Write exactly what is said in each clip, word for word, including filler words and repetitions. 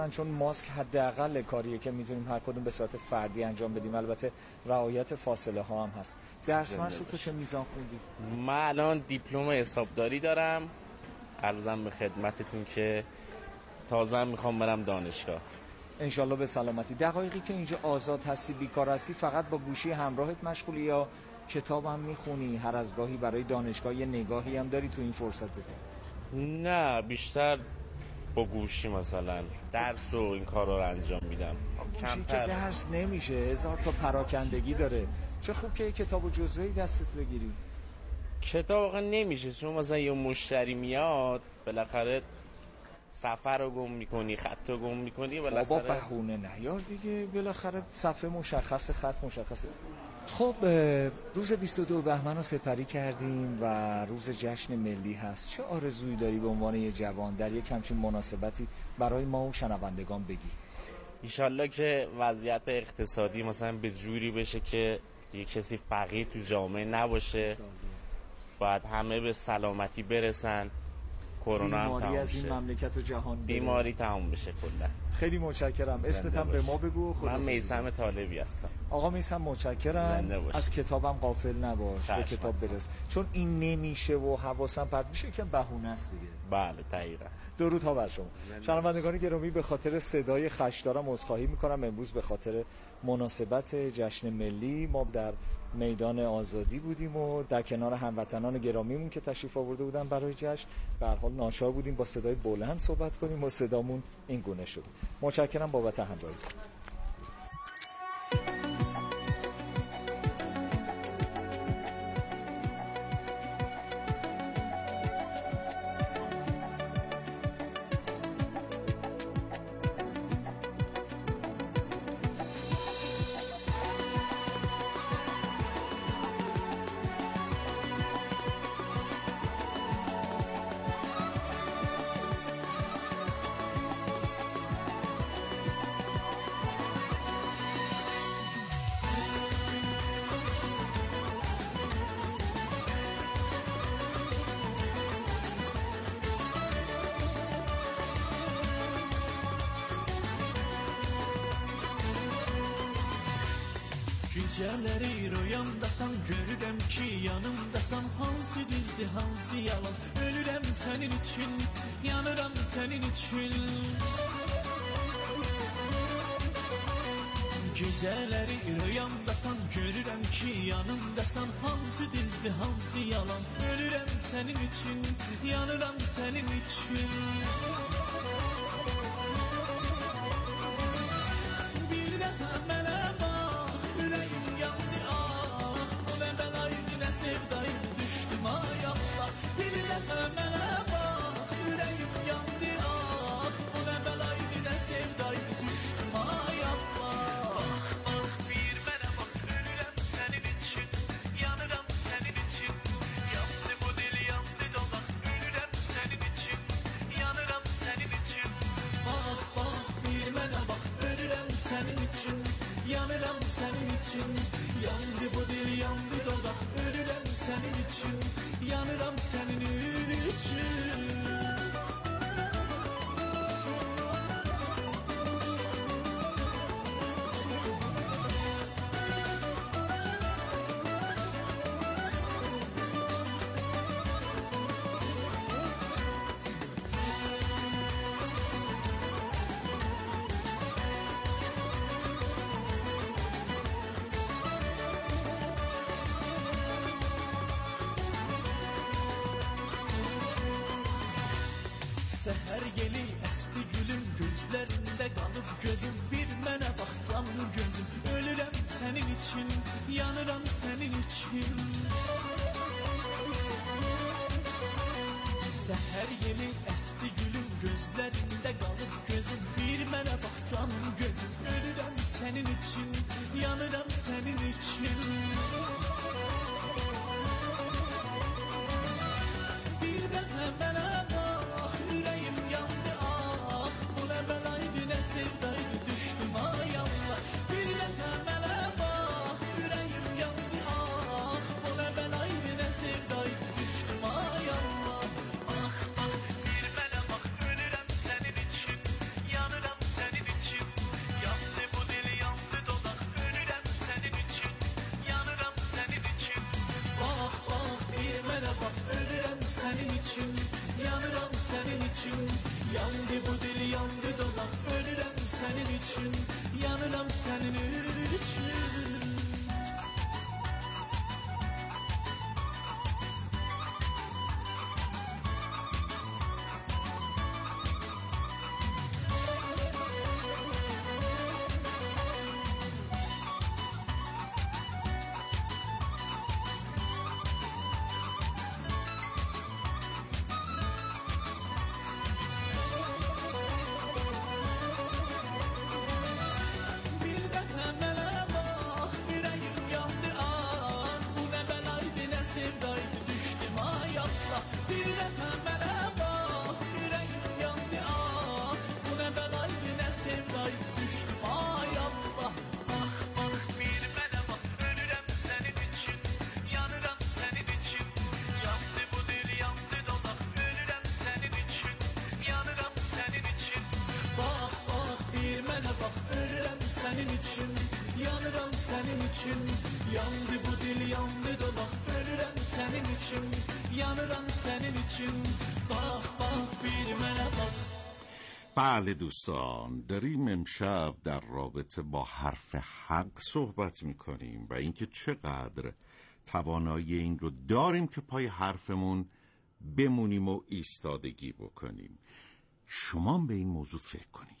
چون ماسک حداقل کاریه که میتونیم هر کدوم به صورت فردی انجام بدیم، البته رعایت فاصله ها هم هست. درس مرسو تو چه میزان خوندی؟ من الان دیپلم حسابداری دارم، عرضم به خدمتتون که تازه میخوام برم دانشگاه. انشالله به سلامتی. دقایقی که اینجا آزاد هستی، بیکار هستی، فقط با گوشی همراهت مشغولی یا کتاب هم میخونی؟ هر از گاهی برای دانشگاه یه نگاهی هم داری تو این فرصته؟ نه، بیشتر با گوشی مثلا درس و این کارا رو انجام میدم. گوشی که درس نمیشه، هزار تا پراکندگی داره. چه خوب که کتاب و جزوه‌ای دستت بگیری. کتاب واقعا نمیشه، چون مثلا یه مشتری میاد بالاخره سفر رو گم میکنی، خط رو گم میکنی، بالاخره بابا بهونه نیار دیگه، بالاخره صفحه مشخصه، خط مشخصه. خب روز بیست و دو بهمن رو سپری کردیم و روز جشن ملی هست. چه آرزویی داری به عنوان یه جوان در یک همچین مناسبتی برای ما و شنوندگان بگی؟ ایشالله که وضعیت اقتصادی مثلا به جوری بشه که یه کسی فقیر تو جامعه نباشه، باید همه به سلامتی برسن، کرونا هم تمام از این مملکت و جهان بره. بیماری تمام بشه کلا. خیلی متشکرم. اسمت هم به ما بگو. من میثم طالبی هستم. آقا میثم متشکرم. از کتابم غافل نباش، به کتاب برس، چون این نمیشه و حواسم پرت میشه که بهونه است دیگه. بله دقیقاً. درود ها بر شما. شنوندگان گرامی، به خاطر صدای خش‌دارم عذرخواهی میکنم. امروز به خاطر مناسبت جشن ملی ما در میدان آزادی بودیم و در کنار هموطنان گرامیمون که تشریف آورده بودن برای جشن، به هر حال ناچار بودیم با صدای بلند صحبت کنیم و صدامون این گونه شد. متشکرم بابت همراهیتون. Gecələri rüyamdasan, görürəm ki yanımdasan. Hansı düzdür, hansı yalan? Ölürəm sənin üçün, yanıram sənin üçün. Gecələri rüyamdasan, görürəm ki yanımdasan. Hansı düzdür, hansı yalan? Ölürəm sənin üçün, yanıram sənin üçün. Bir dəfə mənə sevdayım düşdüm ay Allah. Bir dəfə mənə bax, ürəyim yandı ah. Bu nə bəlaydı, nə sevdayım düşdüm ay Allah. Bax, bax, bir mənə bax, ölürəm sənin üçün, yanıram sənin üçün. Yandı bu dil, yandı dolaq, ölürəm sənin üçün, yanıram sənin üçün. Bax, bax, bir mənə bax, ölürəm sənin üçün, yanıram sənin üçün. Yandı bu dil, yandı dolaq, ölürəm sənin üçün, yanıram sənin üçün. Səhər yeli əsti gülüm, gözlərində qalıb gözüm. Bir mənə bax canlı gözüm, ölürəm sənin üçün, yanıram sənin üçün. Səhər yeli əsti gülüm, gözlərində qalıb gözüm. Bir mənə bax canlı gözüm, ölürəm sənin üçün, yanıram sənin üçün. Bir dəfə mənə bax, ürəyim yandı ah. Bu nə bəlaydı, nə sevdaydı, düşdüm ay Allah. Bir dəfə mənə bax, ürəyim yandı ah. Bu nə bəlaydı, nə sevdaydı, düşdüm ay Allah. Bax, bax, bir mənə bax, ölürəm sənin üçün, yanıram senin için, yanıram senin için. Yandı bu dil, yandı dodak, ölürüm senin için, yanıram senin için. Senin için, yanıram senin için. Yandı bu dil, yandı dodak, ölürüm senin için, yanıram senin için. Bak bak bir mənə bak. بله دوستان، داریم امشب در رابطه با حرف حق صحبت میکنیم و اینکه چقدر توانایی این رو داریم که پای حرفمون بمونیم و ایستادگی بکنیم. شما به این موضوع فکر کنید.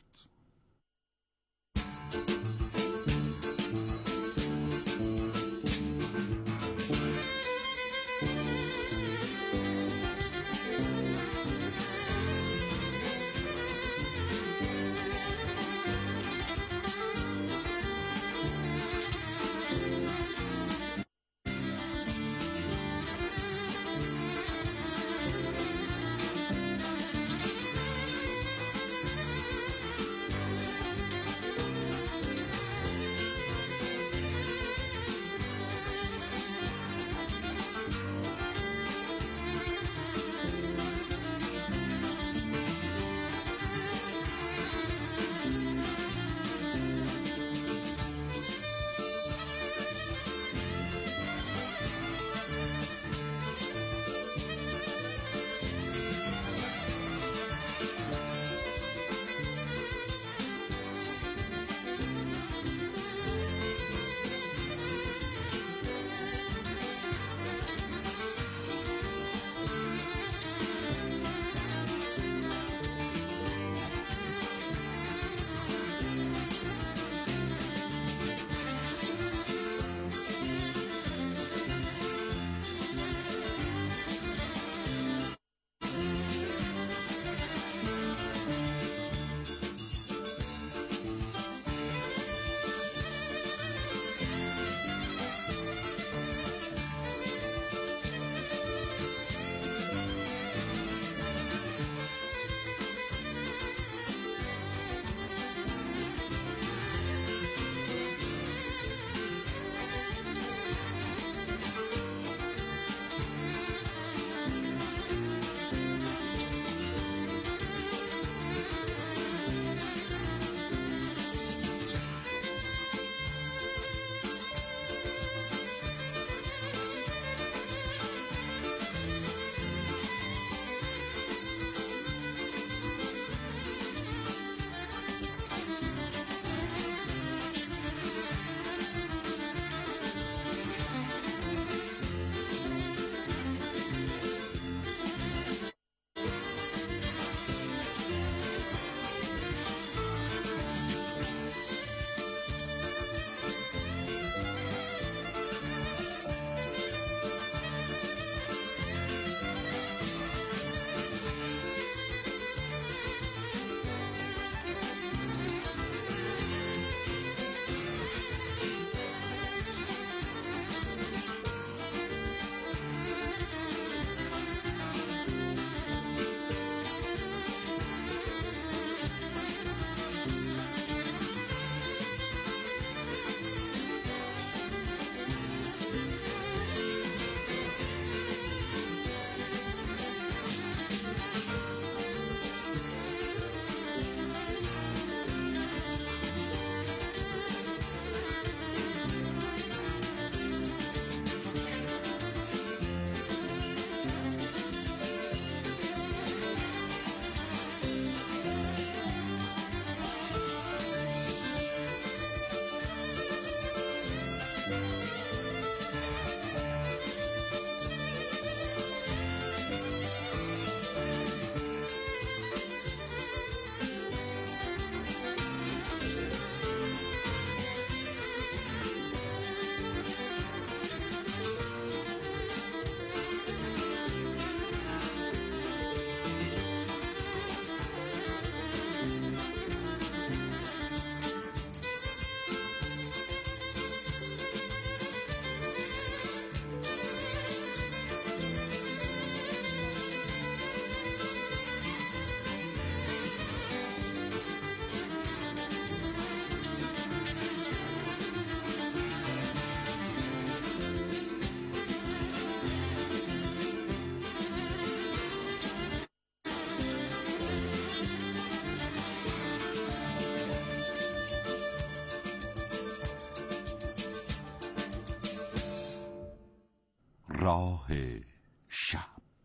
راه شب.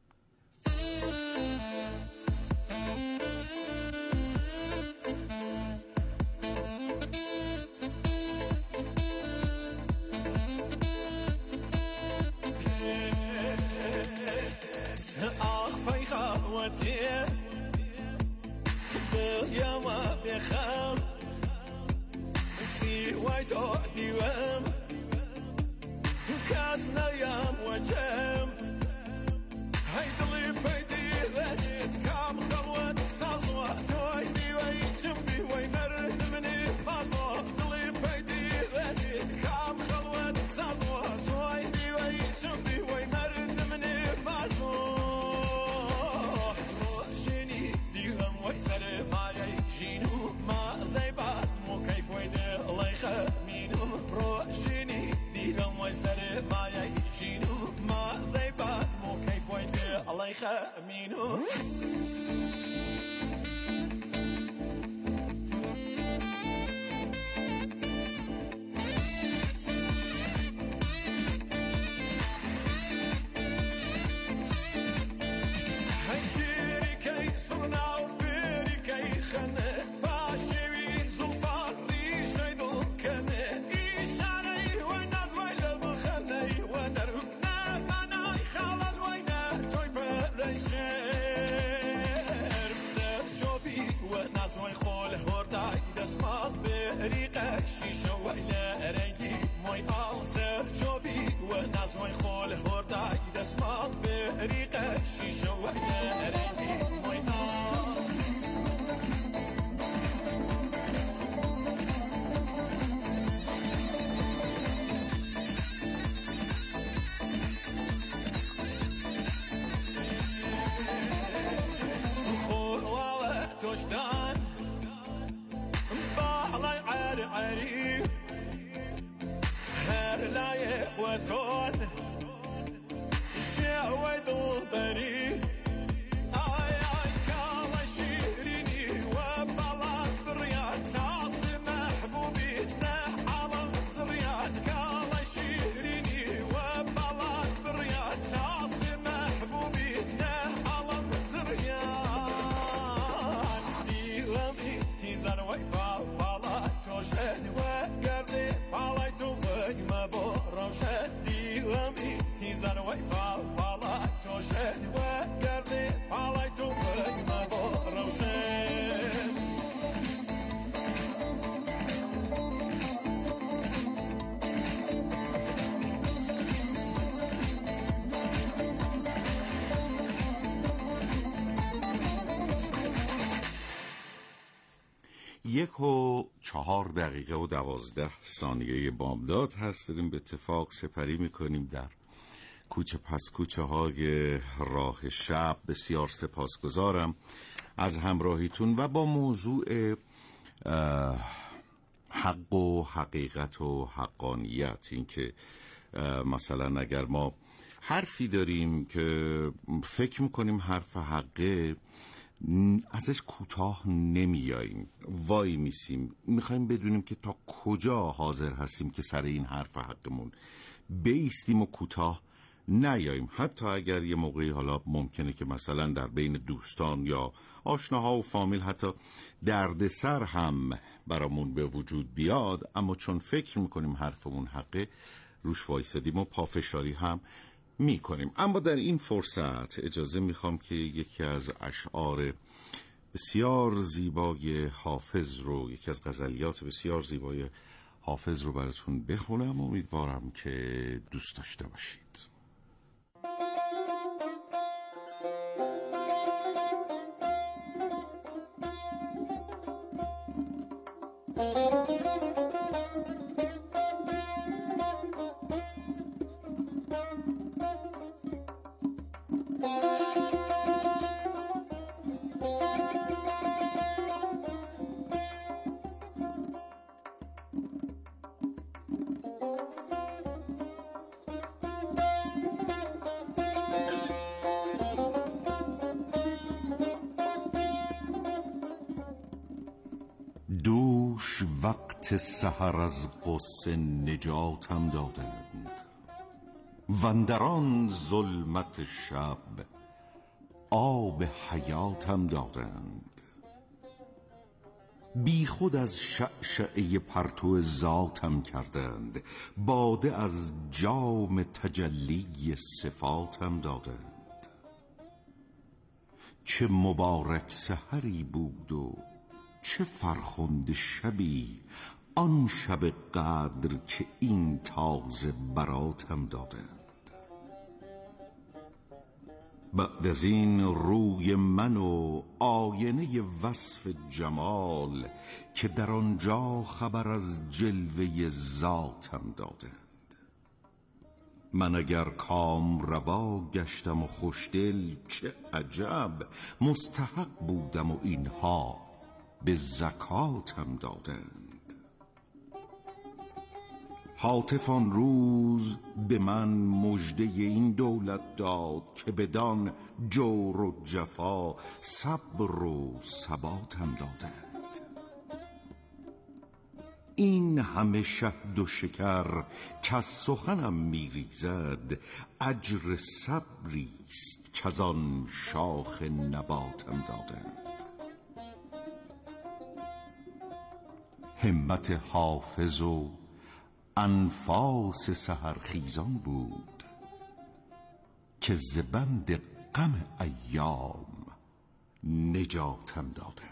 بخم سی وای تو دیوم کس نیم وجم هی دلی پیدی ودید کم خلوت سازوا توی دیوی چنبی وی مرد منی بازوا دلی پیدی ودید کم خلوت سازوا توی دیوی چنبی وی مرد منی بازوا روشنی دیوم وی سر مایه جینو ما زیبات مو کیف ویده لیخه مینو روشنی دیوم وی سر مایه جینو ما زیبات مو کیف ویده لیخه مینو شیشه و لرنگی مای آلزر جوبی و نازوی خال هردای دستمال به ریقه شیشه و لرنگی مای آل خور و توشتان بالای عر عری هر لایه و تون شوی دل بری آی آی کال شیرینی و بلاد بریاد تاس محبوبیت نه عالم زریاد کال شیرینی و بلاد بریاد تاس محبوبیت نه عالم زریاد دیومی تیزان وی بالا توشن و گردی بالای تو وی مبارم شدی و می تیزن وی بالا توشن و گردی بالای تو وی مبارم شد یک و چهار دقیقه و دوازده ثانیه بامداد هست. داریم به اتفاق سپری میکنیم در کوچه پس کوچه های راه شب. بسیار سپاسگزارم از همراهیتون و با موضوع حق و حقیقت و حقانیت. این که مثلا اگر ما حرفی داریم که فکر میکنیم حرف حقه، ازش کوتاه نمیاییم، وای میسیم، میخوایم بدونیم که تا کجا حاضر هستیم که سر این حرف حقمون بیستیم و کوتاه نیاییم. حتی اگر یه موقعی حالا ممکنه که مثلا در بین دوستان یا آشناها و فامیل حتی دردسر هم برامون به وجود بیاد، اما چون فکر میکنیم حرفمون حقه روش وایسادیم و پافشاری هم می کنیم. اما در این فرصت اجازه میخوام که یکی از اشعار بسیار زیبای حافظ رو، یکی از غزلیات بسیار زیبای حافظ رو براتون بخونم. امیدوارم که دوست داشته باشید. دوش وقت سحر از غصه نجاتم دادند، وندران ظلمت شب آب حیاتم دادند. بی خود از شعشعه پرتو ذاتم کردند، باده از جام تجلی صفاتم دادند. چه مبارک سحری بود و چه فرخنده شبی، آن شب قدر که این تازه براتم دادند. بعد از این روی من و آینه وصف جمال که در آنجا خبر از جلوه ذاتم دادند. من اگر کام روا گشتم و خوشدل چه عجب، مستحق بودم و اینها به زکاتم دادند. هاتف آن روز به من مژده این دولت داد که بدان جور و جفا صبر و ثباتم دادند. این همه شهد و شکر که از سخنم میریزد، اجر صبریست که از آن شاخ نباتم دادند. همت حافظ و انفاس سحرخیزان بود که ز بند غم ایام نجاتم دادند.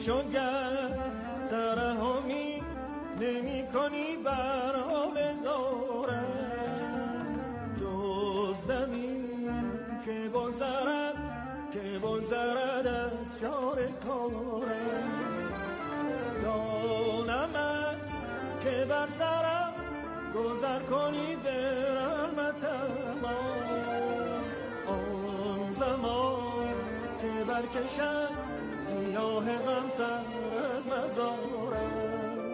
شد گر ترحمی نمی کنی بر حال زاره جزدمی که بگذرد که بگذرد از شار کاره دانمت که بر سرم گذر کنی به رحمت ما آن زمان که برکشد گیاه غم سر از مزارم.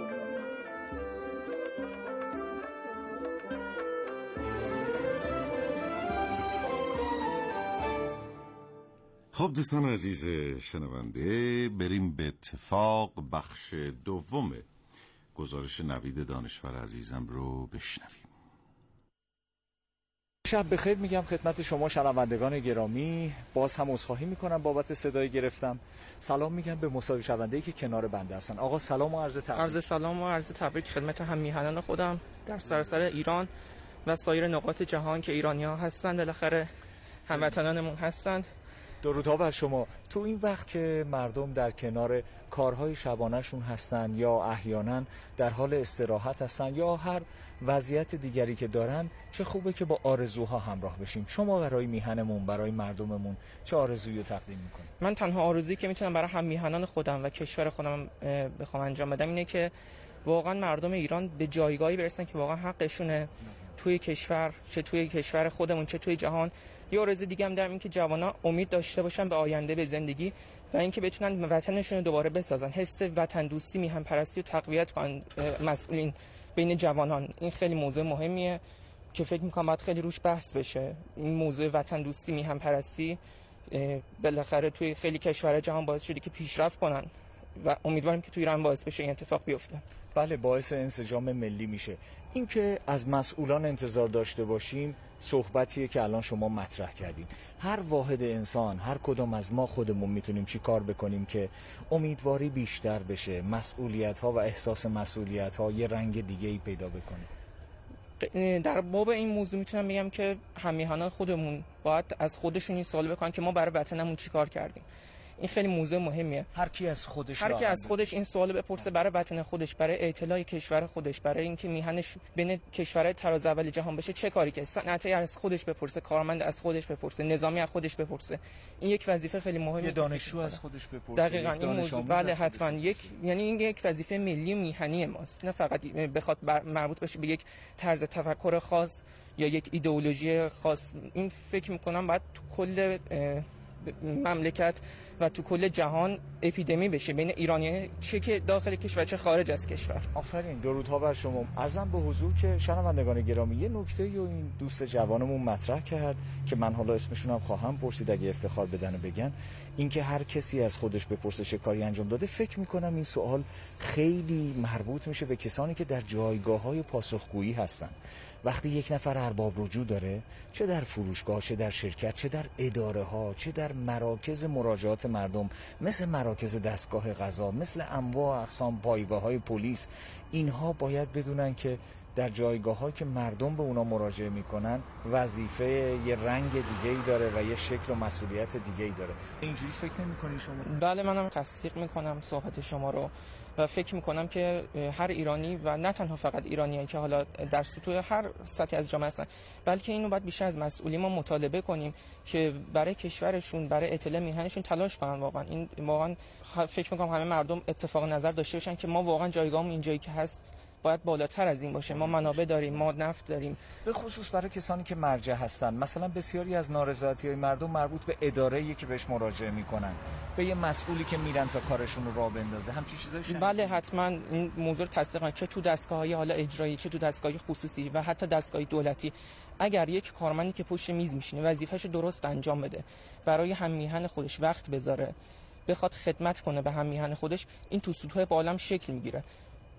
خب دوستان عزیز شنونده، بریم به اتفاق بخش دوم گزارش نوید دانشور عزیزم رو بشنویم. شب بخیر میگم خدمت شما شنوندگان گرامی. باز هم عذرخواهی میکنم بابت صدای گرفتم. سلام میگم به مصاحبه شونده‌ای که کنار بنده هستن. آقا سلام و عرض تبریک. عرض سلام و عرض تبریک خدمت هم میهنان خودم در سراسر ایران و سایر نقاط جهان که ایرانی‌ها هستن، بالاخره هموطنانمون هستن. درودها بر شما. تو این وقت که مردم در کنار کارهای شبانه‌شون هستن یا احیانا در حال استراحت هستن یا هر وضعیت دیگری که دارن، چه خوبه که با آرزوها همراه بشیم. شما برای میهنمون، برای مردممون چه آرزویی رو تقدیم میکنید؟ من تنها آرزویی که میتونم برای هم میهنان خودم و کشور خودم بخوام انجام بدم اینه که واقعا مردم ایران به جایگاهی برسن که واقعا حقشونه توی کشور، چه توی کشور خودمون چه توی جهان. یه آرزو دیگه هم دارم این که جوانان امید داشته باشن به آینده، به زندگی و اینکه بتونن وطنشون رو دوباره بسازن. حس وطن دوستی، میهن پرستی رو تقویت کنن مسئولین بین جوانان. این خیلی موضوع مهمیه که فکر می‌کنم باید خیلی روش بحث بشه. این موضوع وطن دوستی، میهن پرستی بالاخره توی خیلی کشورهای جهان باعث شده که پیشرفت کنن و امیدواریم که توی ایران باعث بشه این اتفاق بیفته. بله، باعث انسجام ملی میشه. این که از مسئولان انتظار داشته باشیم صحبتیه که الان شما مطرح کردین. هر واحد انسان، هر کدوم از ما خودمون میتونیم چی کار بکنیم که امیدواری بیشتر بشه، مسئولیت ها و احساس مسئولیت ها یه رنگ دیگه ای پیدا بکنه؟ در باب این موضوع میتونم بگم که همیهنان خودمون باید از خودشون این سوال بکنن که ما برای وطنمون چی کار کردیم. این خیلی موضوع مهمیه. هر کی از خودش هر کی از خودش این سوال بپرسه برای وطن خودش، برای اطلاع کشور خودش، برای اینکه میهنش بین کشورهای تراز اول جهان بشه چه کاری که صنعتی از خودش بپرسه، کارمند از خودش بپرسه، نظامی از خودش بپرسه. این یک وظیفه خیلی مهمه. یه دانشجو از خودش بپرسه. دقیقاً این موضوع بله حتما یک یعنی این یک وظیفه ملی میهنی ماست، نه فقط بخواد مربوط بشه به یک طرز تفکر خاص یا یک ایدئولوژی خاص. این فکر می‌کنم باید تو کل مملکت و تو کل جهان اپیدمی بشه بین ایرانی چه که داخل کشور چه خارج از کشور. آفرین، درودها بر شما. عرضم به حضور که شنوندگان گرامی یه نکته رو این دوست جوانمون مطرح کرد که من حالا اسمشون هم خواهم پرسید اگه افتخار بدن و بگن، اینکه هر کسی از خودش بپرسه چه کاری انجام داده. فکر میکنم این سوال خیلی مربوط میشه به کسانی که در جایگاه‌های پاسخگویی هستن. وقتی یک نفر ارباب رجوع داره، چه در فروشگاه، چه در شرکت، چه در اداره ها، چه در مراکز مراجعات مردم مثل مراکز دستگاه قضا، مثل انواع اقسام پایگاه‌های پلیس، اینها باید بدونن که در جایگاه‌هایی که مردم به اونا مراجعه میکنن وظیفه یه رنگ دیگه‌ای داره و یه شکل و مسئولیت دیگه‌ای داره. اینجوری فکر نمی‌کنی شما؟ بله، منم تصدیق میکنم صحبت شما رو و فکر میکنم که هر ایرانی و نه تنها فقط ایرانیایی که حالا در سطوح هر سطح از جامعه هستن، بلکه اینو باید بیشتر از مسئولین ما مطالبه کنیم که برای کشورشون، برای اطلاع میهنشون تلاش کنن. واقعا این واقعا فکر میکنم همه مردم اتفاق نظر داشته باشن که ما واقعا جایگاهمون اینجایی که هست باید بالاتر از این باشه. ما منابع داریم، ما نفت داریم. به خصوص برای کسانی که مرجع هستن، مثلا بسیاری از نارضایتی‌های مردم مربوط به اداره‌ای که بهش مراجعه میکنن، به یه مسئولی که میرن تا کارشون رو راه بندازه، همچین چیزایی شنید؟ بله حتما این موضوع تصدیق، چه تو دستگاه‌های حالا اجرایی، چه تو دستگاه‌های خصوصی و حتی دستگاه دولتی. اگر یک کارمندی که پشت میز میشینه وظیفه‌شو درست انجام بده، برای هم میهن خودش وقت بذاره، بخواد خدمت کنه به هم میهن خودش، این تو سطوح بالام شکل میگیره.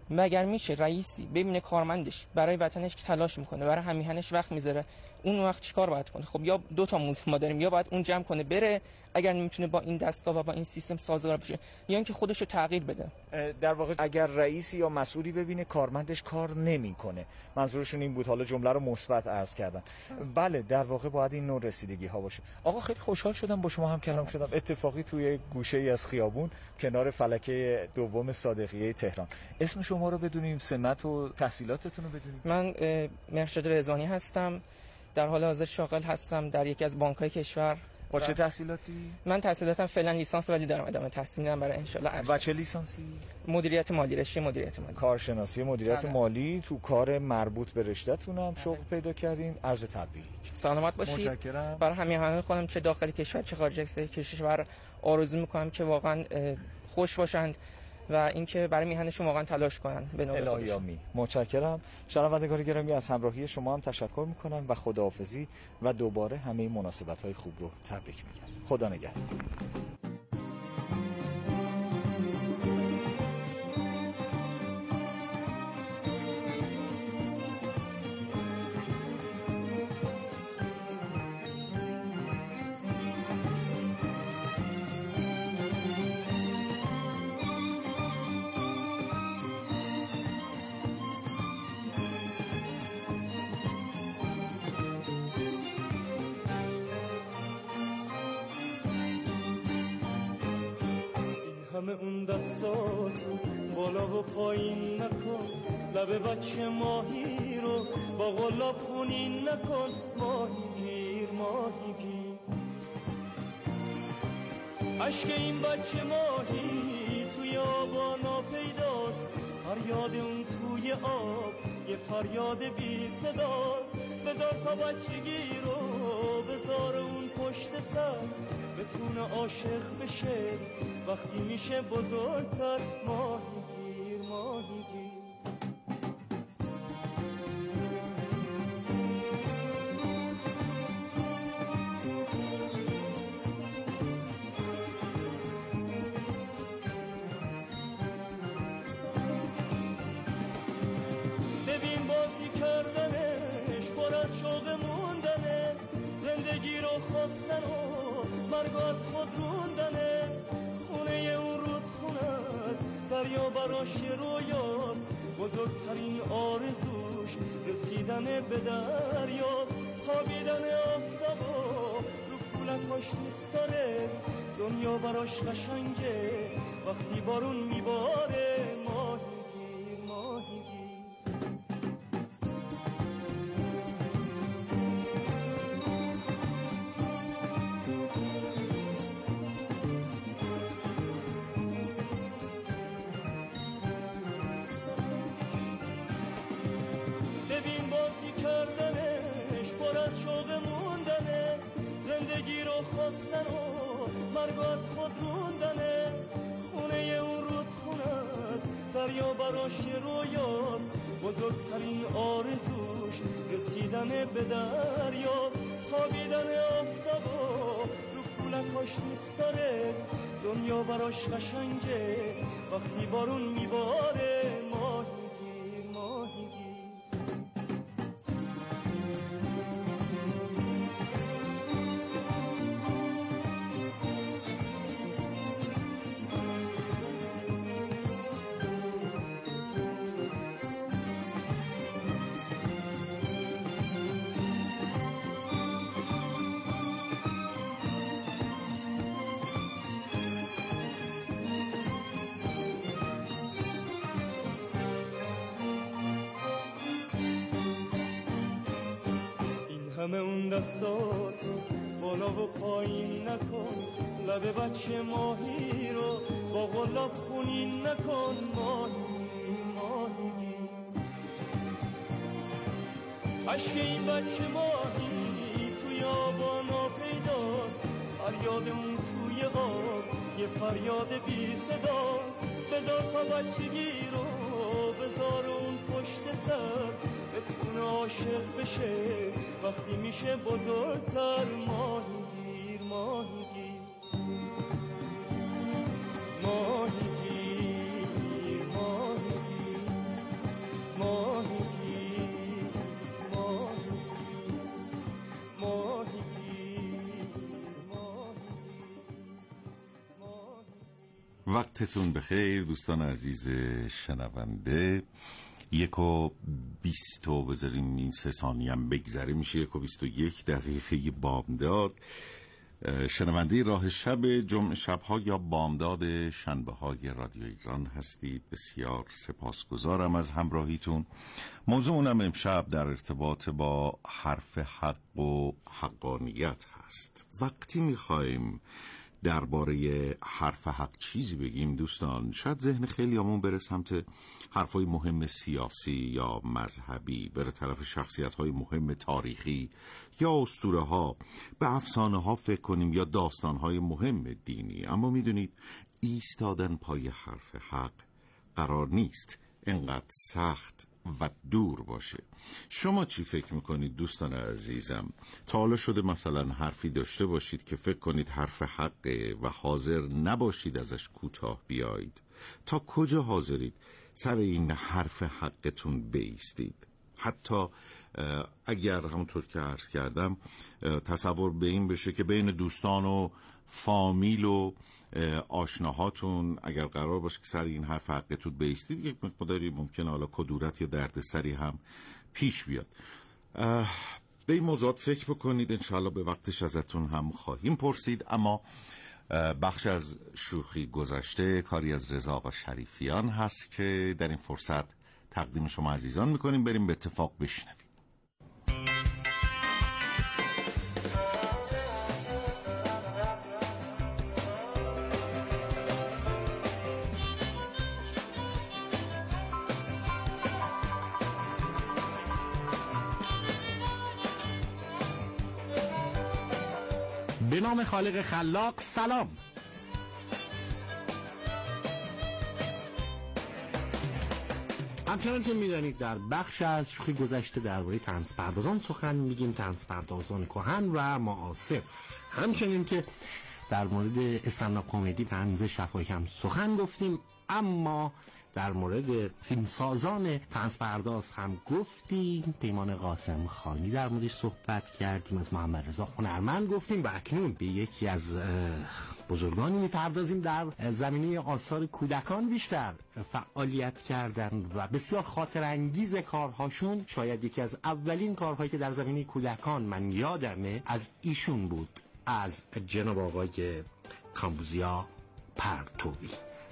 مگر میشه رئیسی ببینه کارمندش برای وطنش تلاش میکنه، برای همیهنش وقت میذاره، اون وقت چیکار باید کنه؟ خب یا دو تا موزه ما داریم، یا باید اون جمع کنه بره اگر نمیتونه با این دستگاه و با این سیستم سازگار بشه، یا اینکه خودش رو تغییر بده. در واقع اگر رئیسی یا مسئولی ببینه کارمندش کار نمیکنه، منظورشون این بود، حالا جمله رو مثبت عرض کردن. بله در واقع باید این نوع رسیدگی ها باشه. آقا خیلی خوشحال شدم با شما هم کلام شدم، اتفاقی توی گوشه ای از خیابون کنار فلکه دوم صادقیه تهران. اسم شما رو بدونیم، سمت و تحصیلاتتون رو بدونیم. من مرشد رضوانی هستم، در حال حاضر شاغل هستم در یکی از بانک‌های کشور. با چه تحصیلاتی؟ من تحصیلاتم فعلا لیسانس، ولی دارم ادامه تحصیل میدم برای ان شاءالله ارشد. و چه لیسانسی؟ مدیریت مالی، رشته مدیریت مالی. کارشناسی مدیریت مالی. تو کار مربوط به رشته‌تون هم شغل پیدا کردین. عرض تبریک. سلامت باشید. متشکرم. برای همیهنان خودم چه داخل کشور چه خارج از کشور آرزو می‌کنم که واقعا خوش باشند و اینکه برای میهنشون واقعا تلاش کنن به نوبه خودشون. متشکرم. شنوندگان گرامی از همراهی شما هم تشکر میکنم و خداحافظی و دوباره همه مناسبت‌های خوب رو تبریک میگم. خدا نگهدار. همه اون دستاتو بالا و پایین نکن، لب بچه ماهی رو با غلاب خونین نکن، ماهی گیر ماهی گیر. عشق این بچه ماهی توی آبانا پیداست، فریاد اون توی آب یه فریاد بی صداست. بذار تا بچگی رو بذار اون پشت سر، بتونه عاشق بشه وقتی میشه بزرگتر، ماهی گیر ماهی گیر. ببین بازی کردنش پر از شوق موندنه، زندگی رو خواستن و مرگ از خود روندنه. خونه اون رودخونه است، دریا براش رویاست، بزرگترین آرزوش رسیدن به دریاست. خوابیدن آفتابا رو پولکاش دوست داره، دنیا براش قشنگه وقتی بارون میباره، ماهی گیر ماهی گیر. خواستن و مرگ از خود روندنه. خونه اون رودخونه است، دریا براش رویاست، بزرگترین آرزوش رسیدن به دریاست. خوابیدن آفتابا رو پولکاش دوست داره، دنیا براش قشنگه وقتی بارون میباره، ماهی گیر ماهی گیر. همه اون دستاتو بالا و پایین نکن، لب بچه ماهی رو با غلاب خونین نکن، ماهی ماهی. عشق این بچه ماهی توی آبانا پیداست، فریاد اون توی آب یه فریاد بی صداست. بذار تا بچگی رو بذار اون پشت سر، بتونه عاشق بشه وقتی میشه بزرگتر، ماهی گیر ماهی گیر ماهی گیر ماهی گیر. وقتتون بخیر دوستان عزیز شنونده. یک و بیست و بذاریم این سه ثانیه هم بگذره میشه یک و بیست و یک دقیقه بامداد. شنونده راه شب جمعه شبها یا بامداد شنبه های رادیو ایران هستید. بسیار سپاسگزارم از همراهیتون. موضوعم امشب در ارتباط با حرف حق و حقانیت هست. وقتی میخوایم درباره حرف حق چیزی بگیم دوستان، شاید ذهن خیلی همون بره سمت حرفای مهم سیاسی یا مذهبی، بره طرف شخصیت‌های مهم تاریخی یا اسطوره‌ها، به افسانه‌ها فکر کنیم یا داستان‌های مهم دینی. اما میدونید ایستادن پای حرف حق قرار نیست انقدر سخت و دور باشه. شما چی فکر میکنید دوستان عزیزم؟ تا حالا شده مثلا حرفی داشته باشید که فکر کنید حرف حقه و حاضر نباشید ازش کوتاه بیایید؟ تا کجا حاضرید سر این حرف حقتون بایستید؟ حتی اگر همونطور که عرض کردم تصور به این بشه که بین دوستان و فامیل و آشناهاتون اگر قرار باشه که سر این حرف حقتون بایستید، یک مقداری ممکنه حالا کدورت یا دردسری هم پیش بیاد. به این موضوعات فکر بکنید، انشاءالله به وقتش ازتون هم خواهیم پرسید. اما بخش از شوخی گذشته کاری از رضا و شریفیان هست که در این فرصت تقدیم شما عزیزان میکنیم. بریم به اتفاق بشنویم. به نام خالق خلاق سلام. همچنان که میدانید در بخش از شوخی گذشته درباره طنزپردازان سخن میگیم، طنزپردازان کهن و معاصر. همچنین که در مورد استندآپ کمدی طنز شفاهی هم سخن گفتیم، اما در مورد فیلمسازان طنزپرداز هم گفتیم. پیمان قاسم خانی در موردش صحبت کردیم، از محمد رضا هنرمند گفتیم و اکنون به یکی از بزرگانی میپردازیم در زمینه آثار کودکان بیشتر فعالیت کردن و بسیار خاطر انگیز کارهاشون. شاید یکی از اولین کارهایی که در زمینه کودکان من یادمه از ایشون بود، از جناب آقای کامبوزیا پرتوی.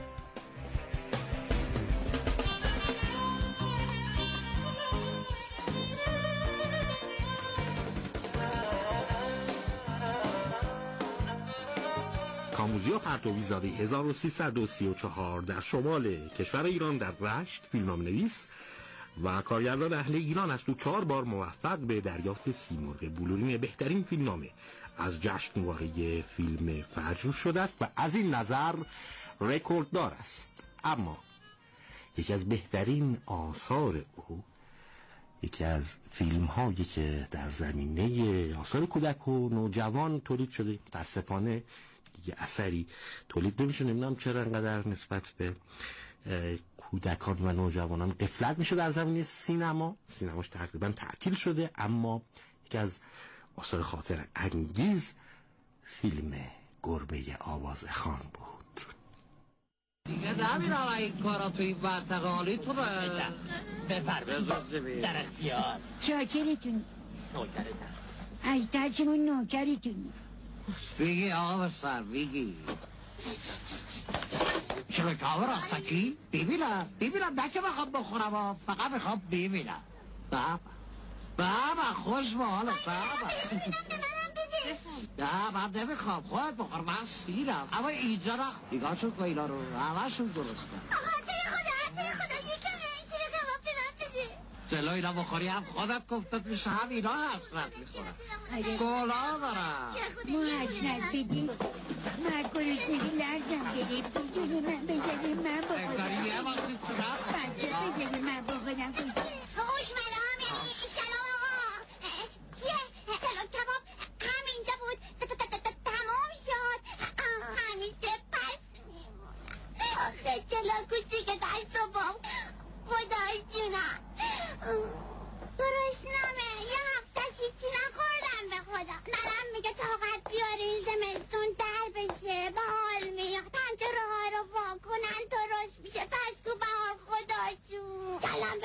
کامبوزیا پرتوی زاده هزار و سیصد و سی و چهار در شمال کشور ایران در رشت فیلمنامه‌نویس و کارگردان اهل ایران است. او چهار بار موفق به دریافت سیمرغ بلورین بهترین فیلمنامه از جشنواره فیلم فجر شده است و از این نظر رکورددار است. اما یکی از بهترین آثار او، یکی از فیلم هایی که در زمینه آثار کودک و نوجوان تولید شده، متاسفانه یه اثری تولید نمیشه. نمیدونم چرا انقدر نسبت به کودکان و نوجوانان غفلت میشه در زمینه سینما. سینماش تقریبا تعطیل شده. اما یکی از آثار خاطر انگیز فیلم گربه آوازخوان بود. دیگه نمیرم این کارا تو این منطقه حالی تو بفرمایید در اختیار چاکرتون نوکرتم از درچمون نوکرتون بگی آقا بسر بگی چرا که آقا راستکی؟ ببینم ببینم نه که بخوام بخورم، فقط بخوام ببینم. بابا بابا خوش به حالا بابا. نه من نمیخوام، خودت بخور، من سیرم. اما اینجا نخ نگاه شون که اینا رو همه شون درسته. آقا توی خدا توی خدا یکم این سیر کباب به من بده. جلو اینا بخوری هم خودت گفتت میشه، هم اینا حسرت میخورم. گلا دارم ما حسرت بدیم مرد گرسنگی لرزم گرفت. جلو من بزنیم من بخورم. انگاری یه وقتی چرا بچه بزنیم من بخورم. خوش ملامه سلام آقا. چیه؟ جلو کباب همینجا بود تمام شد. همیشه پس میمون. آخه جلو کوچیک دست و بام خدای جونم گرسنمه. یه هفتهش هیچی نخوردم به خدا. منم میگه طاقت بیارین زمستون در بشه، به حال میاد پنجره ها رو وا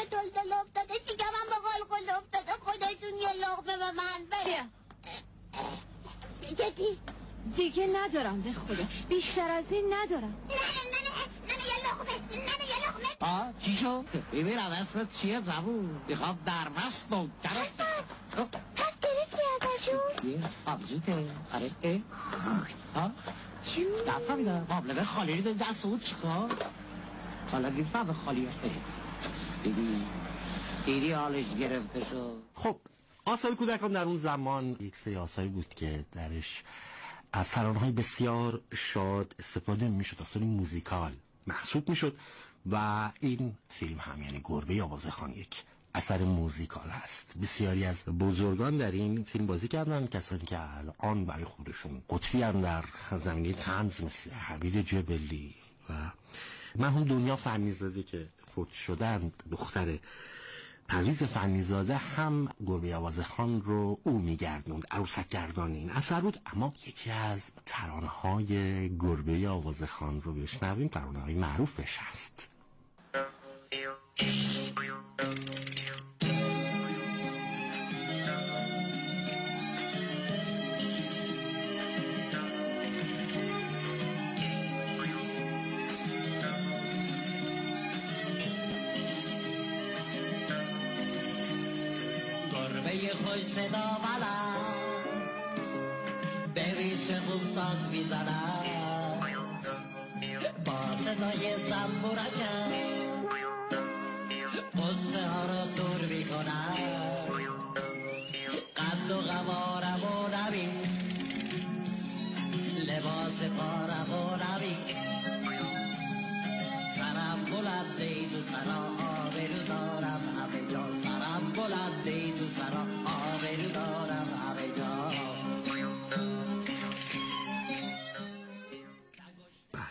دل دل افتاده، شکمم به قلقل افتاده. خدایتون یه لقمه به من بده. جدی دیگه ندارم به خدا، بیشتر از این ندارم. نه نه نه نه نه یه لقمه، نه نه یه لقمه. آه چی شد؟ ببینم اسمت چیه زبون؟ میخوام در مست منکرت. پس گرفتی ازشون؟ یه آبجیته. آره اه ها چون؟ نفهمیدم. قابلمه خالی رو داری دست اون چیکار؟ حالا میفهم خالیه. دیدی دیدی حالش گرفته شد. خب آثار کودکان در اون زمان یک سری آثاری بود که درش از ترانه‌های بسیار شاد استفاده میشد، آثاری موزیکال محسوب میشد و این فیلم هم یعنی گربه آوازخوان یک اثر موزیکال هست. بسیاری از بزرگان در این فیلم بازی کردن، کسانی که الان برای خودشون قطبی هم در زمینه طنز مثل حمید جبلی و مرحوم دنیا فنیزاده که فوت شدند، دختر پرویز فنیزاده، هم گربه آوازخوان رو او میگردوند، عروسک گردان این اثر بود. اما یکی از ترانه‌های گربه آوازخوان رو بشنویم، ترانه‌های معروفش هست. گربه خوش صدا بلند، ببین چه خوب ساز میزند، با صدای زنبورکم قصه ها رو دور میکند. قد و قوارم و نبین، لباس پارم و نبین، سرم بلند ای دو سرا آبرو دارم همه جا. سرم بلند ای دو سرا آبرو دارم همه جا. بله،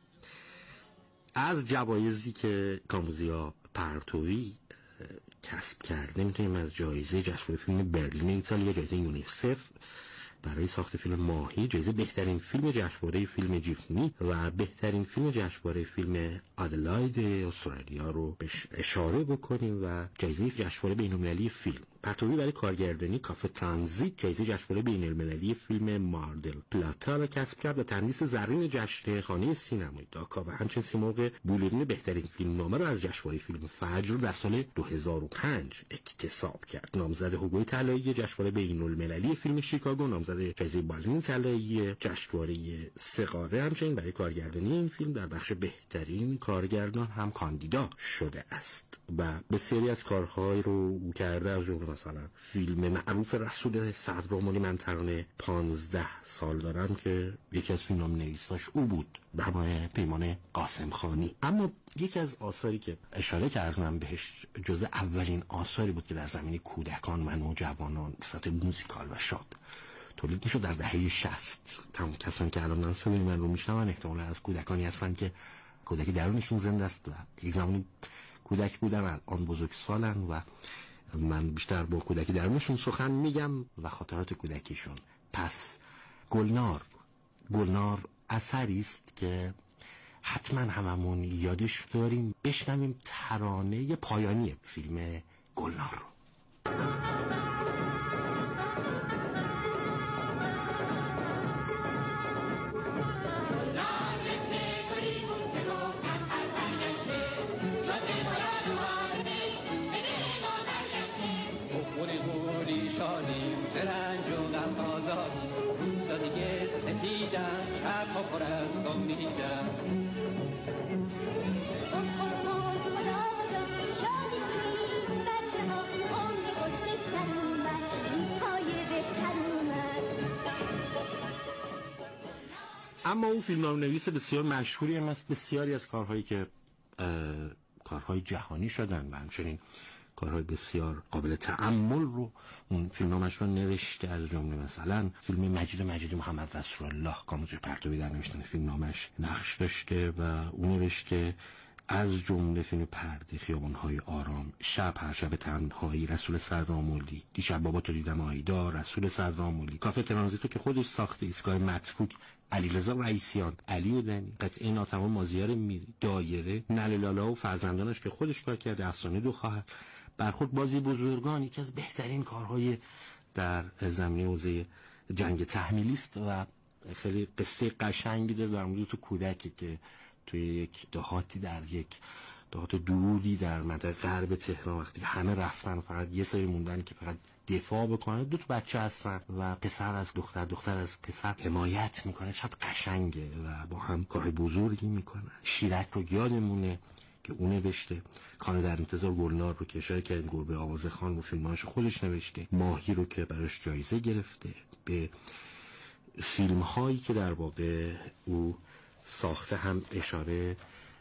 از جوایزی که کاموزیا پرتوی کسب کرده میتونیم از جایزه جشنواره فیلم برلین ایتالیا، جایزه یونیسف برای ساخت فیلم ماهی، جایزه بهترین فیلم جشنواره فیلم جیفنی و بهترین فیلم جشنواره فیلم آدلاید استرالیا رو بهش اشاره بکنیم و جایزه جشنواره بین‌المللی فیلم پرتوی برای کارگردانی کافه ترانزیت، جایزه جشنواره بین‌المللی فیلم ماردل پلاتا را کسب کرد و تندیس زرین جشن خانه سینمای داکا و همچنین سیمرغ بولرین بهترین فیلمنامه را از جشنواره فیلم فجر در سال دو هزار و پنج اکتساب کرد. نامزد هوگوی طلایی جشنواره بین‌المللی فیلم شیکاگو، نامزد جایزه بالین طلایی جشنواره سقاره، همچنین برای کارگردانی این فیلم در بخش بهترین کارگردان هم کاندیدا شده است و بسیاری از کارهای رو او کرده، از جمله مثلا فیلم معروف رسول صدرامانی من ترانه پانزده سال دارم که یکی از فیلم نویساش او بود به همراه پیمان قاسم خانی. اما یکی از آثاری که اشاره کردم بهش جزء اولین آثاری بود که در زمینه کودکان و نوجوانان به صورت موزیکال و شاد تولید میشد در دهه شصت. تمام کسانی که الان صدای من رو میشنون احتمالاً از کودکانی هستن که کودکی درونشون زنده است و یک زمانی کودک بودن، الان بزرگسالن و من بیشتر با کودکی درونشون سخن میگم و خاطرات کودکیشون. پس گلنار گلنار اثری است که حتما هممون یادش داریم. بشنویم ترانه پایانی فیلم گلنار رو. اما او فیلمنامه نویس بسیار مشهوری هم است. بسیاری از کارهایی که کارهای جهانی شدن و همچنین کارهای بسیار قابل تأمل رو اون فیلمنامه‌اش رو نوشته، از جمله مثلا فیلم مجید مجید محمد رسول الله کاموزی پرتوی در نوشتن فیلمنامه‌اش نقش داشته و اون نوشته. از جمله فیلم پرده، خیابان‌های آرام، شب هر شب تنهایی، رسول صدراملی، دیشب بابا تو دیدم آیدا، رسول صدراملی، کافه ترانزیتو که خودش ساخته، ایستگاه متروک، علیرضا رئیسیان، علی و دنی، قطعه ناتمام مازیار میری، دایره، نل لالا و فرزندانش که خودش کار کرده، افسانه دو خواهر، برخورد بازی بزرگان، یکی از بهترین کارهای در زمینه حوزه جنگ تحمیلی است و خیلی قصه قشنگی داره در مورد تو کودکی که توی یک دهاتی در یک دهات دوری در منطقه غرب تهران وقتی همه رفتن فقط یه سری موندن که فقط دفاع بکنه، دو تا بچه هستن و پسر از دختر، دختر از پسر حمایت میکنه. چقدر قشنگه و با هم کار بزرگی میکنن. شیرک رو یادمونه که اون نوشته، خانه در انتظار گلنار رو که اشاره کردیم، گربه آوازخان رو فیلماش خودش نوشته، ماهی رو که براش جایزه گرفته، به فیلم هایی که در واقع او ساخته هم اشاره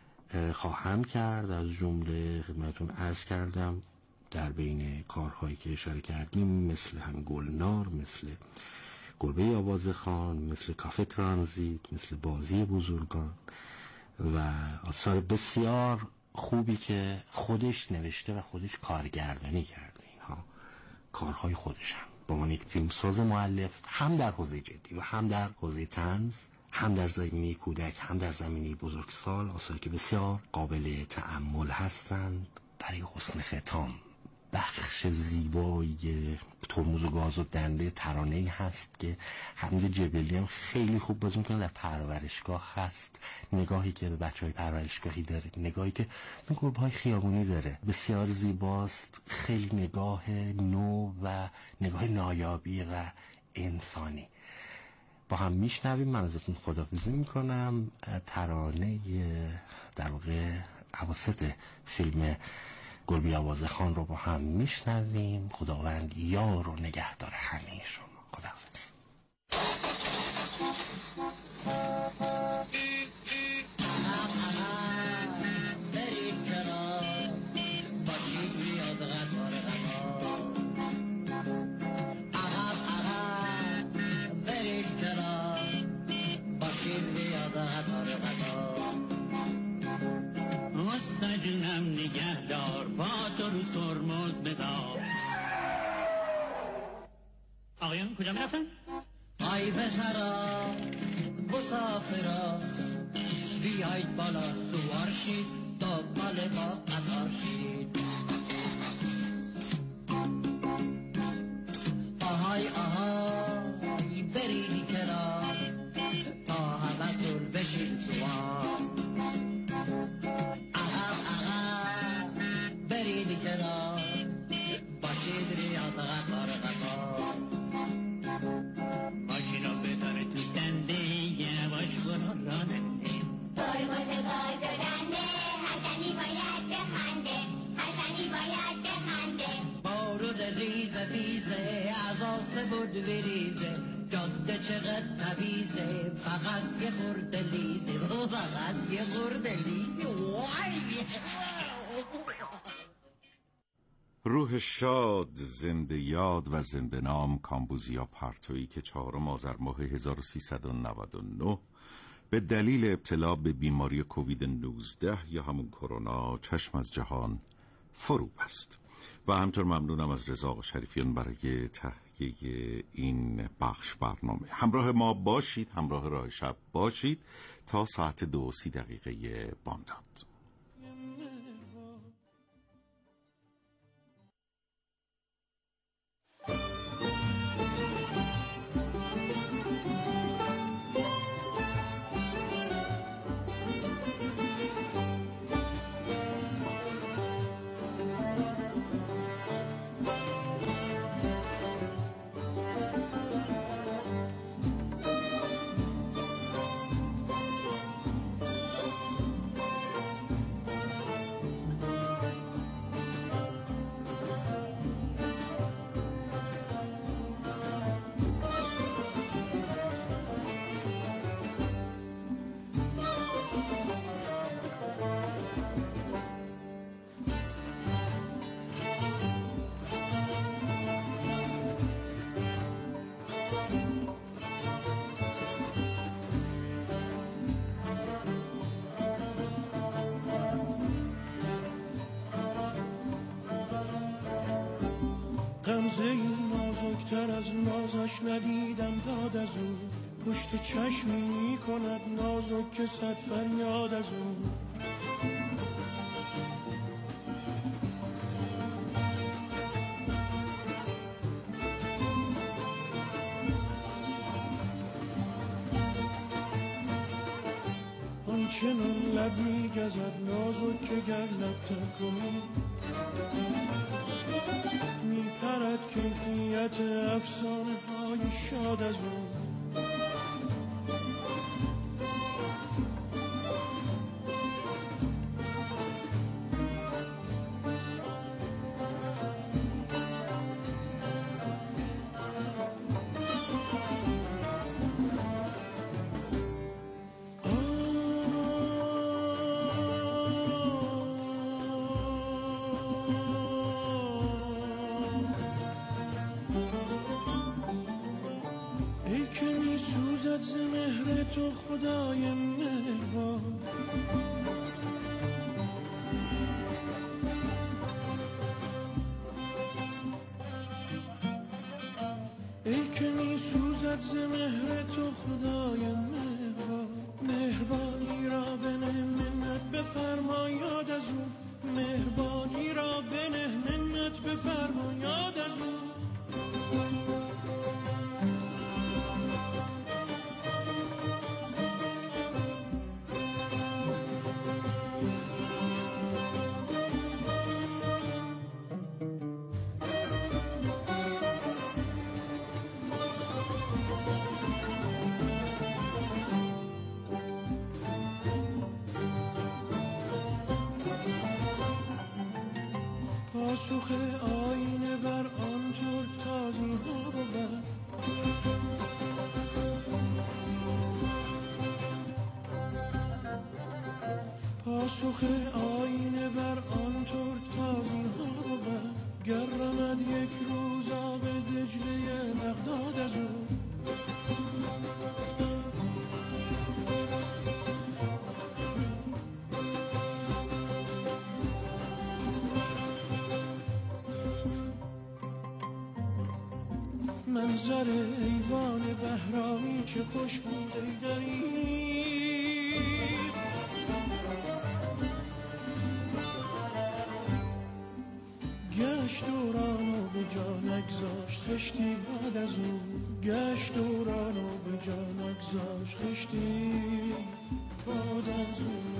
خواهم کرد. از جمله خدمتون عرض کردم در بین کارهایی که اشاره کردیم مثل هم گلنار، مثل گربه آوازخان، مثل کافه ترانزیت، مثل بازی بزرگان و آثار بسیار خوبی که خودش نوشته و خودش کارگردانی کرده. اینها کارهای خودش هم با من یک فیلمساز مؤلف هم در حوزه جدی و هم در حوزه طنز، هم در زمینه کودک، هم در زمینه بزرگسال، آثاری که بسیار قابل تأمل هستند. برای حسن ختام بخش زیبایی ترمز و گاز و دنده ترانه‌ای هست که حمید جبلی هم خیلی خوب بازی میکنه، در پرورشگاه هست. نگاهی که به بچهای پرورشگاهی داره، نگاهی که به گربه‌های خیابونی داره، بسیار زیباست. خیلی نگاه نو و نگاه نایابی و انسانی. با هم میشنویم. من ازتون خداحافظی میکنم. ترانه در واقع اواسط فیلم گربه آوازخان رو با هم میشنویم. خداوند یار و نگهدار همه شما. خداحافظ. جونم نگهدار، با تو رو ترمز بدار. آقایان کجا می رفتن؟ آی پسرا مسافرا بیایید بالا سوار شید، دنبال ما قطار شید. آهای آهای برید کنار تا همه تون بشید سوار. بود وریزه جاده چقدر تبیزه، فقط یه خورده لیزه، فقط یه خورده لیزه. روح شاد، زنده یاد و زنده نام کامبوزیا پرتویی که چهارم آذر ماه هزار و سیصد و نود و نه به دلیل ابتلا به بیماری کووید نوزده یا همون کرونا چشم از جهان فرو بست. و همطور ممنونم از رضا شریفیان برای تهیه این بخش برنامه. همراه ما باشید، همراه راه شب باشید تا ساعت دو و سی دقیقه بامداد. غمزه این نازکتر از نازش ندیدم داد از او، پشت چشمی می کند نازک که صد فریاد از او. آنچنان لب می گزد نازک که گر لب تر کنی می پرد کیفیت افسانه های شاد از او. ز مهر تو خدای مهربان، ای که می سوزد ز مهر تو خدای مهربان، مهربانی را بنه منت بفرما یاد از او، مهربانی را بنه منت بفرما یاد از او. پاسخ آینه بر آن ترک تازی ها بود، پاسخ آینه بر آن ترک تازی ها بود، گر رمد یک روز آب دجله بغداد از او. منظر ایوان بهرامی چه خوش بود ای دایی، گشت دوران و به جان اگذاشت خشتی باد از او، گشت دوران و به جان اگذاشت خشتی باد از او.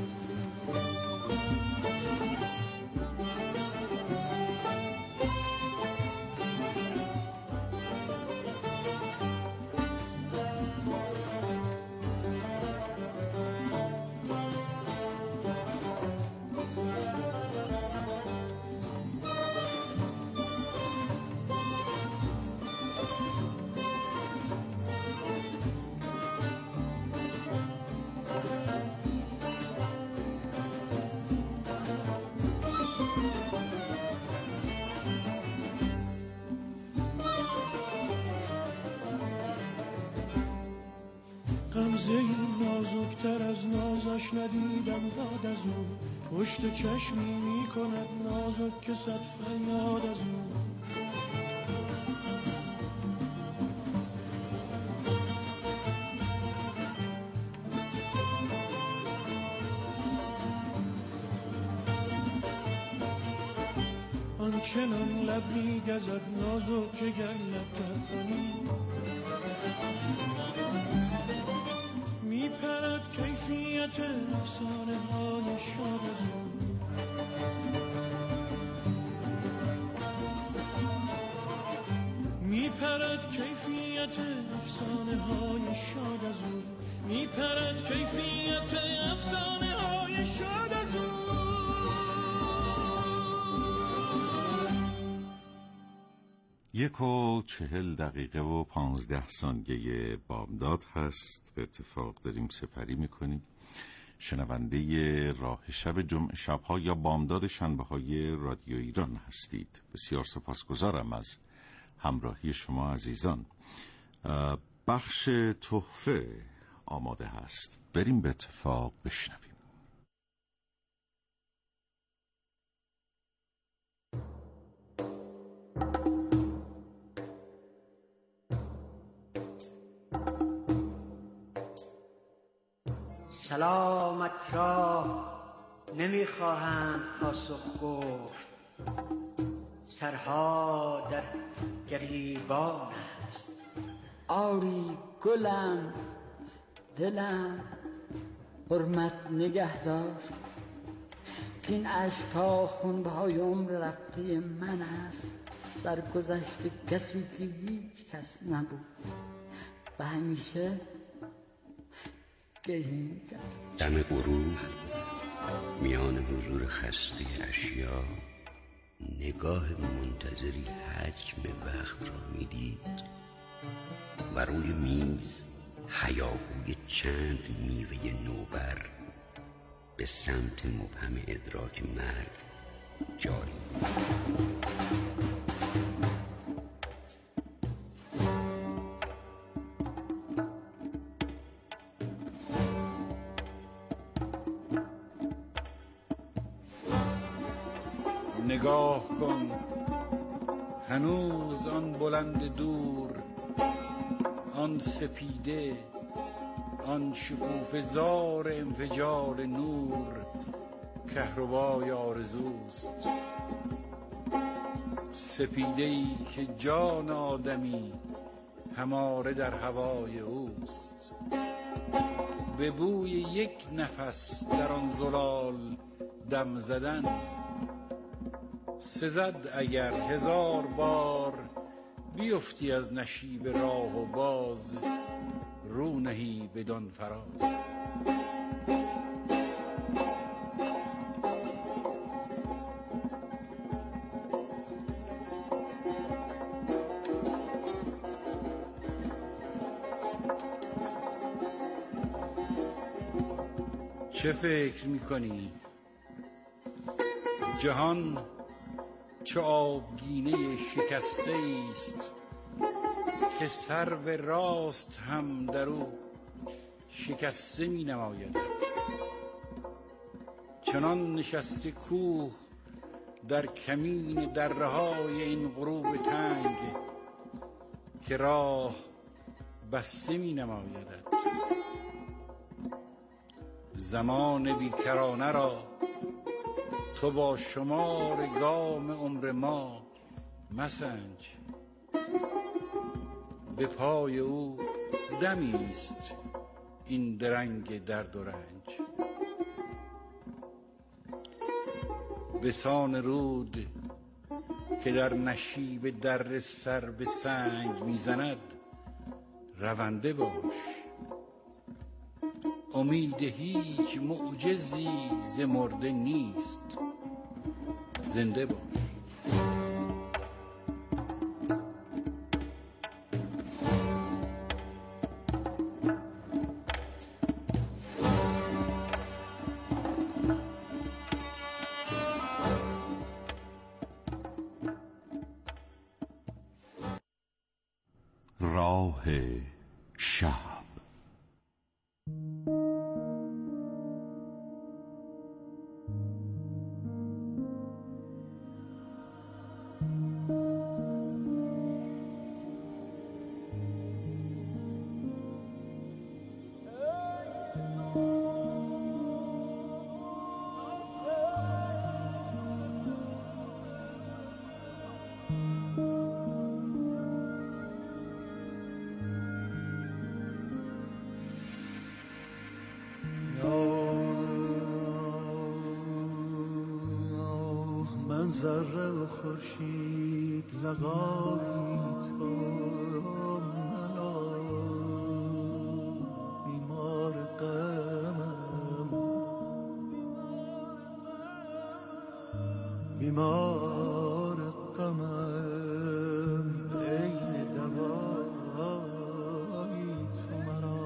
غمزه این نازکتر از نازش ندیدم داد از او، پشت چشمی می کند نازک که صد فریاد از او. آنچنان لب می گزد نازک که گر لب تر کنی می پرد کیفیت افسانه های شاد از او. می پرد کیفیت افسانه های شاد از او، می پرد کیفیت افسانه های شاد از او. یک و چهل دقیقه و پانزده ثانیه بامداد هست. به اتفاق داریم سپری میکنیم. شنونده راه شب جمعه شبها یا بامداد شنبه های رادیو ایران هستید. بسیار سپاسگزارم از همراهی شما عزیزان. بخش تحفه آماده هست، بریم به اتفاق بشنویم. سلامت را نمیخواهم پاسخ گفت، سرها در گریبان است. آری گلم، دلم حرمت نگهدار، که این اشکا خونبهای عمر رفته من است. سرگذشت کسی که هیچ کس نبود و همیشه گریه می‌کرد. دم غروب میان حضور خسته اشیا نگاه منتظری حجم وقت را میدید و روی میز هیاهوی چند میوه نوبر به سمت مبهم ادراک مرگ جاری. نگاه کن، هنوز آن بلند دور، آن سپیده، آن شکوفه زار انفجار نور، کهربای آرزوست. سپیده‌ای که جان آدمی هماره در هوای اوست. به بوی یک نفس در آن زلال دم زدن، سزد اگر هزار بار بیفتی از نشیب راه و باز رو نهی بدان فراز. چه فکر میکنی؟ جهان چه آبگینه شکسته است که سرو راست هم در او شکسته می نماید. چنان نشسته کوه در کمین درهای این غروب تنگ که راه بسته می نماید. زمان بیکرانه را تو با شمار گام عمر ما مسنج. به پای او دمی است این درنگ درد و رنج. بسان رود که در نشیب در سر به سنگ میزند رونده باش. امید هیچ معجزی ز مرده نیست، زنده باش. راه شب. ذره و خورشید لقایی تو مرا بیمار غمم بیمار غمم عین دوایی تو مرا.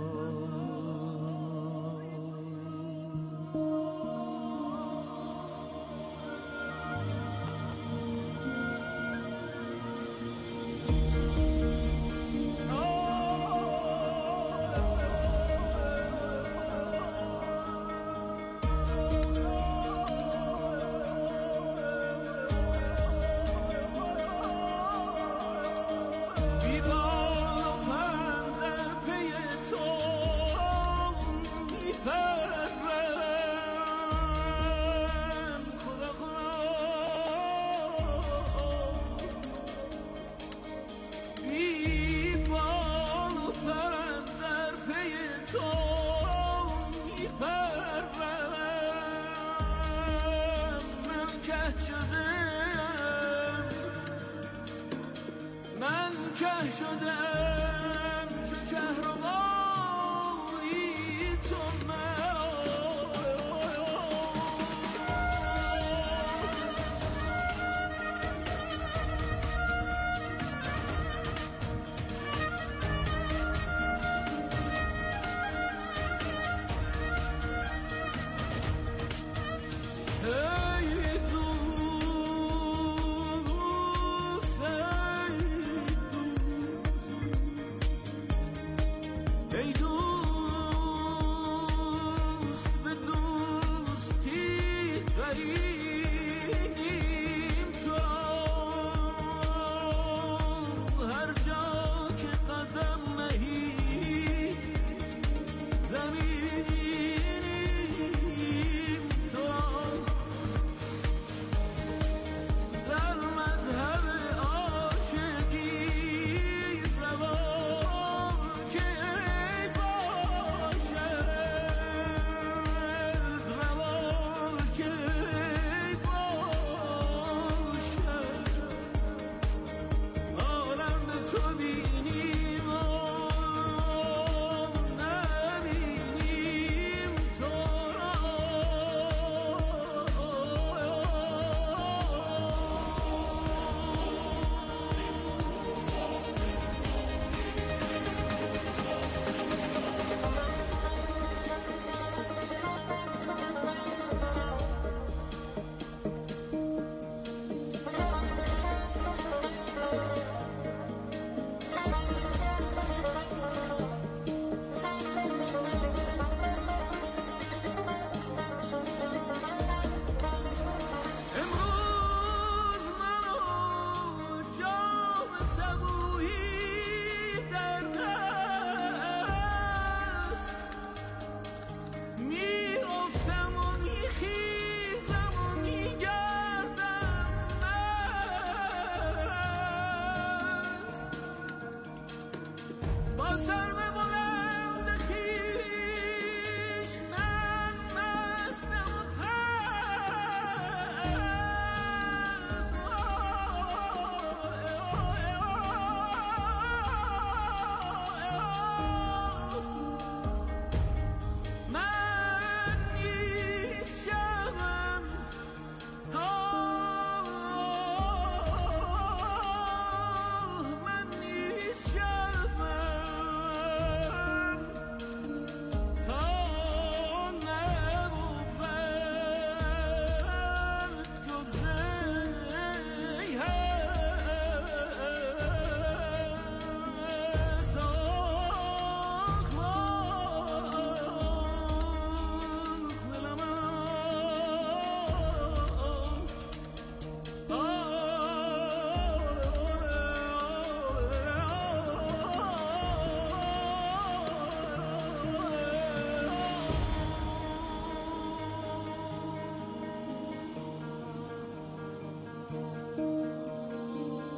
که شده